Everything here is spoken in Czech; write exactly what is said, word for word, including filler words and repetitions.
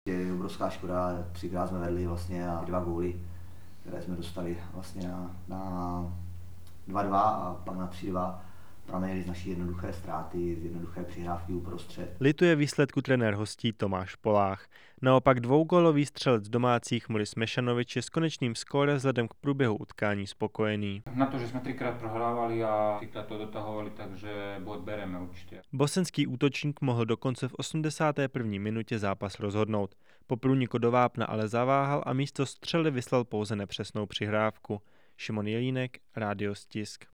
Je obrovská škoda, třikrát jsme vedli vlastně a dva góly, které jsme dostali vlastně na, na dva dva a pak na tři dva. Pramení z naší jednoduché ztráty, z jednoduché přihrávky uprostřed. Lituje výsledku trenér hostí Tomáš Polách. Naopak dvougólový střelec domácích Muris Mešanovič je s konečným skóre vzhledem k průběhu utkání spokojený. Na to, že jsme třikrát prohrávali a třikrát to dotahovali, takže bod bereme určitě. Bosenský útočník mohl dokonce v osmdesáté první minutě zápas rozhodnout. Po průniku do vápna ale zaváhal a místo střely vyslal pouze nepřesnou přihrávku. Šimon Jelínek, Rádio Stisk.